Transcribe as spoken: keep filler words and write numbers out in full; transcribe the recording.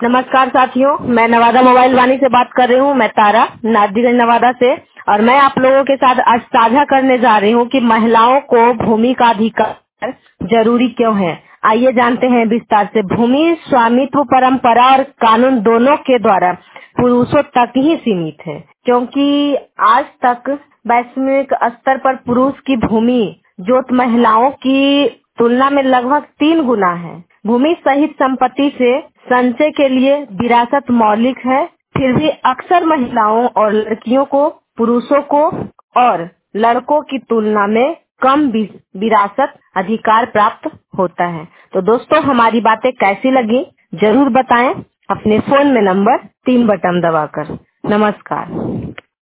नमस्कार साथियों, मैं नवादा मोबाइल वाणी से बात कर रही हूँ। मैं तारा नारदीगंज नवादा से, और मैं आप लोगों के साथ आज साझा करने जा रही हूँ कि महिलाओं को भूमि का अधिकार जरूरी क्यों है। आइए जानते हैं विस्तार से। भूमि स्वामित्व परंपरा और कानून दोनों के द्वारा पुरुषों तक ही सीमित है, क्योंकि आज तक वैश्विक स्तर पर पुरुष की भूमि जोत महिलाओं की तुलना में लगभग तीन गुना है। भूमि सहित संपत्ति से संचय के लिए विरासत मौलिक है, फिर भी अक्सर महिलाओं और लड़कियों को पुरुषों को और लड़कों की तुलना में कम वि- विरासत अधिकार प्राप्त होता है। तो दोस्तों, हमारी बातें कैसी लगी जरूर बताएं अपने फोन में नंबर तीन बटन दबाकर। नमस्कार।